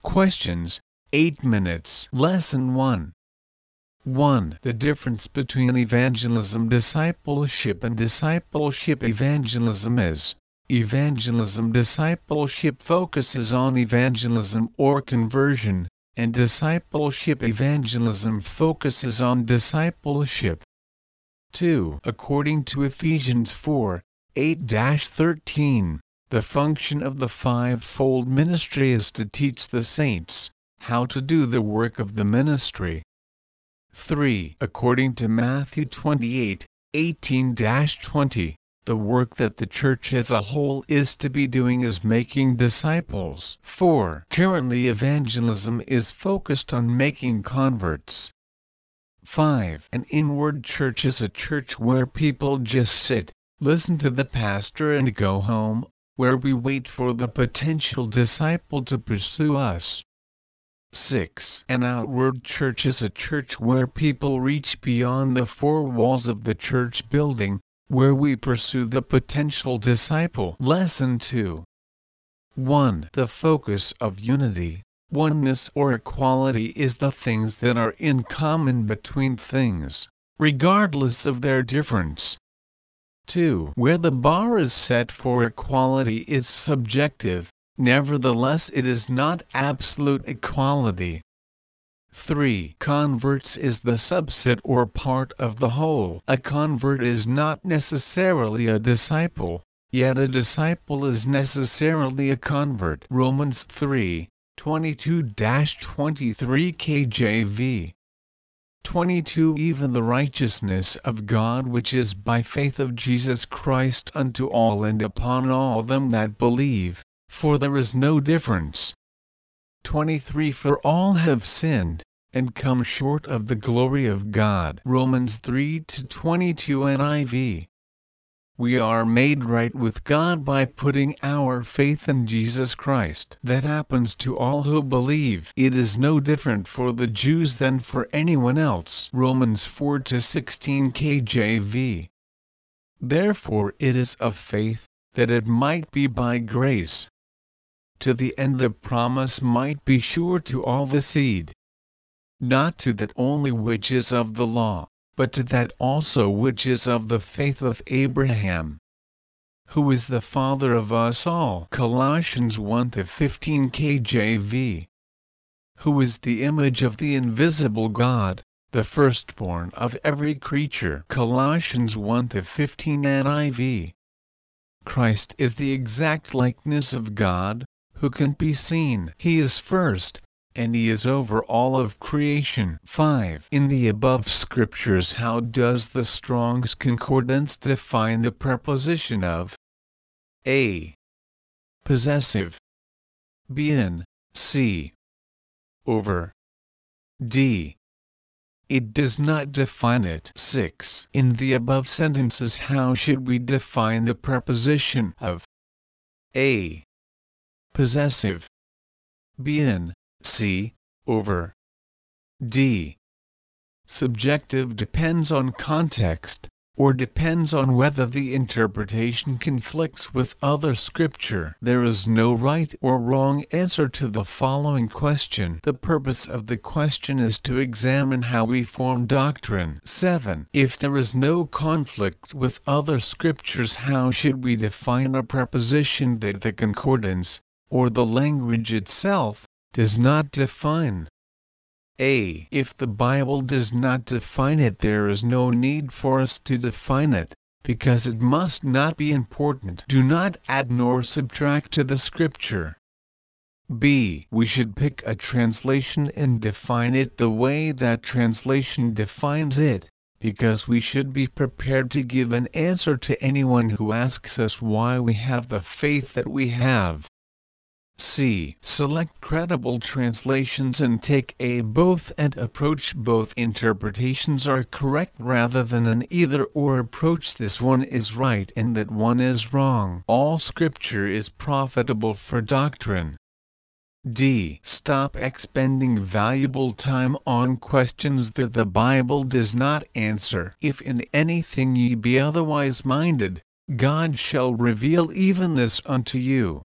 Questions, 8 minutes. Lesson 1. 1. The difference between evangelism discipleship and discipleship evangelism is: evangelism discipleship focuses on evangelism or conversion, and discipleship evangelism focuses on discipleship. 2. According to Ephesians 4:8-13, the function of the fivefold ministry is to teach the saints how to do the work of the ministry. 3. According to Matthew 28:18-20, the work that the church as a whole is to be doing is making disciples. 4. Currently evangelism is focused on making converts. 5. An inward church is a church where people just sit, listen to the pastor and go home, where we wait for the potential disciple to pursue us. 6. An outward church is a church where people reach beyond the four walls of the church building, where we pursue the potential disciple. Lesson 2. 1. The focus of unity. Oneness or equality is the things that are in common between things, regardless of their difference. 2. Where the bar is set for equality is subjective, nevertheless it is not absolute equality. 3. Converts is the subset or part of the whole. A convert is not necessarily a disciple, yet a disciple is necessarily a convert. Romans 3:22-23 KJV. 22. Even the righteousness of God which is by faith of Jesus Christ unto all and upon all them that believe, for there is no difference. 23. For all have sinned, and come short of the glory of God. Romans 3:22 NIV. We are made right with God by putting our faith in Jesus Christ. That happens to all who believe. It is no different for the Jews than for anyone else. Romans 4:16 KJV. Therefore it is of faith, that it might be by grace, to the end the promise might be sure to all the seed. Not to that only which is of the law, but to that also which is of the faith of Abraham, who is the father of us all. Colossians 1:15 KJV. Who is the image of the invisible God, the firstborn of every creature. Colossians 1:15 NIV. Christ is the exact likeness of God, who can be seen. He is first, and he is over all of creation. 5. In the above scriptures, how does the Strong's Concordance define the preposition of a. Possessive, b. in, c. over, d. It does not define it. 6. In the above sentences, how should we define the preposition of a. Possessive, b. in, c. over, d. Subjective depends on context, or depends on whether the interpretation conflicts with other scripture. There is no right or wrong answer to the following question. The purpose of the question is to examine how we form doctrine. 7. If there is no conflict with other scriptures, how should we define a preposition that the concordance, or the language itself, does not define? A. If the Bible does not define it, there is no need for us to define it, because it must not be important. Do not add nor subtract to the scripture. B. We should pick a translation and define it the way that translation defines it, because we should be prepared to give an answer to anyone who asks us why we have the faith that we have. C. Select credible translations and take a both and approach. Both interpretations are correct rather than an either-or approach. This one is right and that one is wrong. All scripture is profitable for doctrine. D. Stop expending valuable time on questions that the Bible does not answer. If in anything ye be otherwise minded, God shall reveal even this unto you.